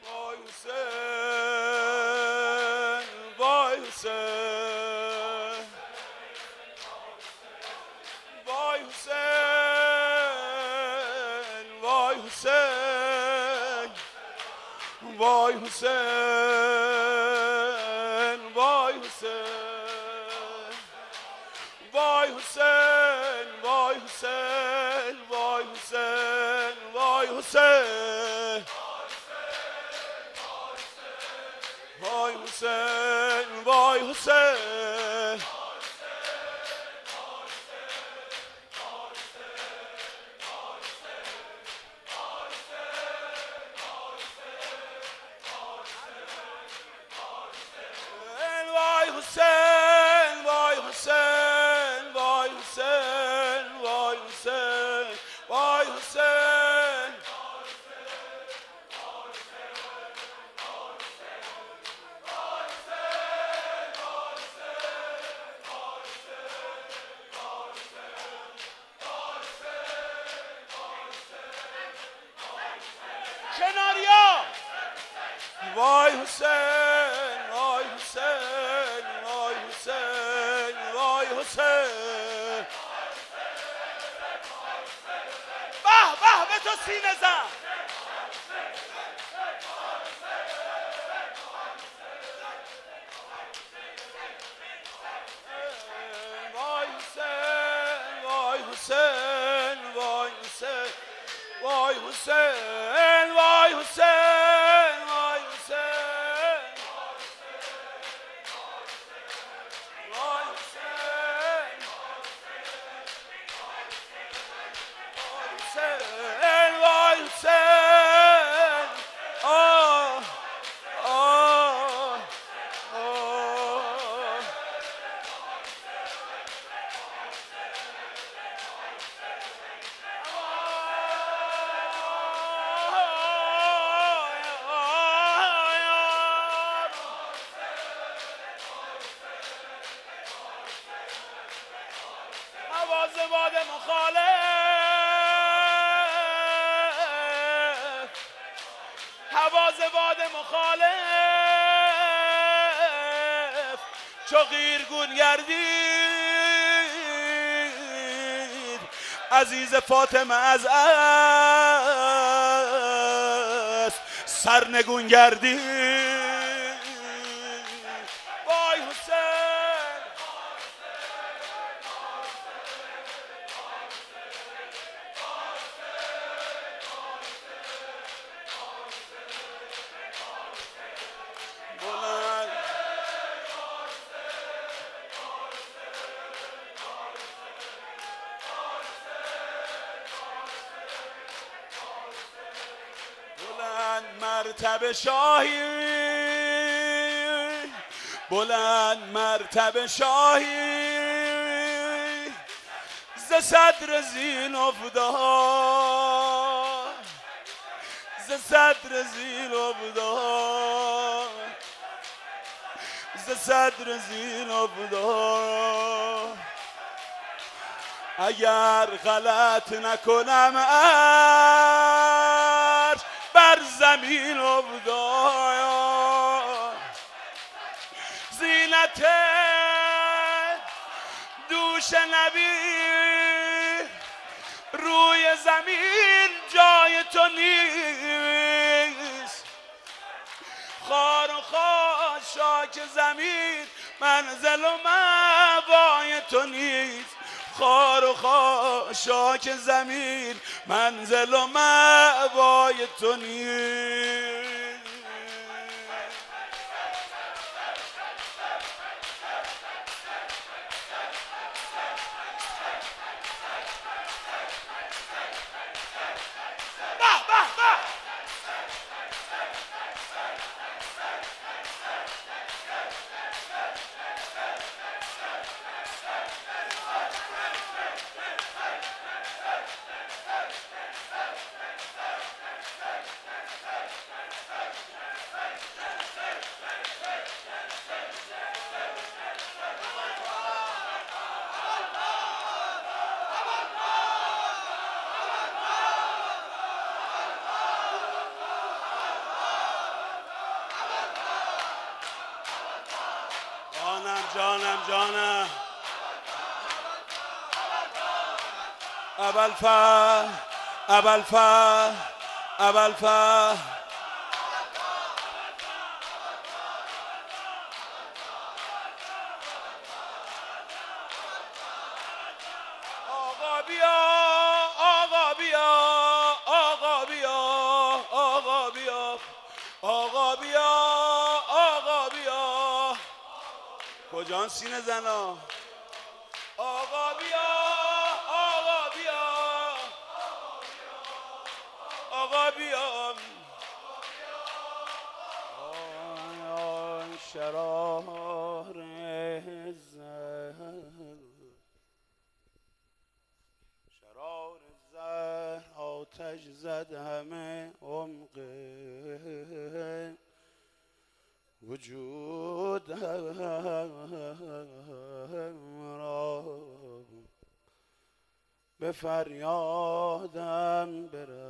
وای حسین وای حسین وای حسین وای حسین وای حسین وای حسین وای حسین وای حسین وای حسین وای حسین وای حسین وای حسین وای حسین وای حسین وای حسین وای حسین وای حسین کناریا وای حسین وای حسین وای حسین وای حسین به به به تو سینه زن وای حسین وای حسین وای حسین وای حسین وای حسین وای حسین وای حسین وای حسین آه آه آه حواس باد مخالف حواس باد مخالف چو قیرگون گردید عزیز فاطمه از اسب سرنگون گردید وای حسین بلند بلند مرتبه شاهی بلند مرتبه شاهی ز صدر زین افتاد ز صدر زین افتاد ز صدر زین افتاد اگر غلط نکنم عرش بر زمین افتاد زینت دوش نبی روی زمین جای تو نیست خار و خاشاک زمین منزل و مأوای تو نیست خار و خاشاک زمین منزل و مأوای تو نیست جانم ابوالفضل آقا بیا آقا بیا آقا بیا آقا بیا آقا بیا آقا بیا کجان سینه زنا آقا بیا آقا بیا آقا بیا آی شرار زهر آتش زد همه عمق وجود را به فریادم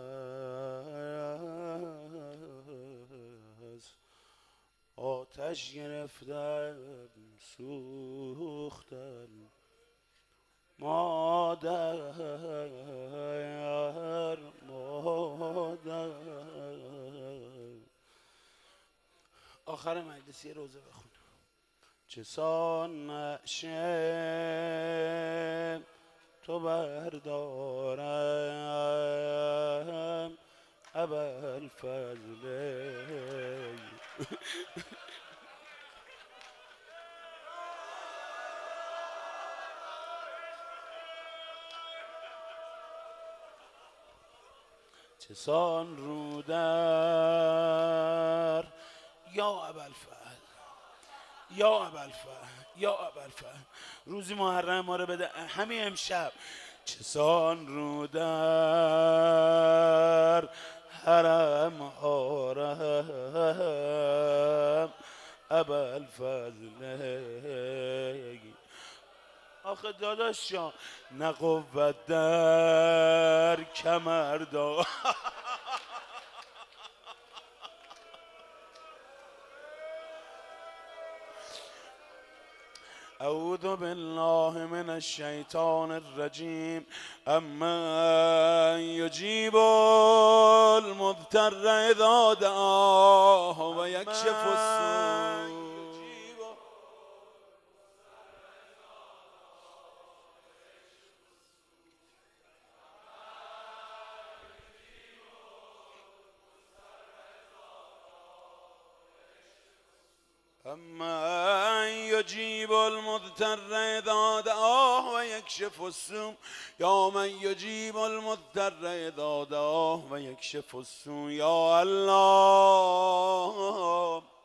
برس آتش گرفتم سوختم مادر آخر مجلس یه روزه بخون چه سان نعشه تو بردارم ابوالفضل چه سان رو در یا ابوالفضل یا ابوالفضل یا ابوالفضل روزی محرم ما رو بده همین امشب چه سان رو در حرم آرم ابوالفضل آخه داداش جان نه قوت در کمر دار اعوذ بالله من الشیطان الرجیم اما یجیب المضطر اذا دعاه و یکشف السوء اما یجیب المضطر اذا دعاه و یکشف السوء یا من یجیب المضطر اذا دعاه و یکشف السوء یا الله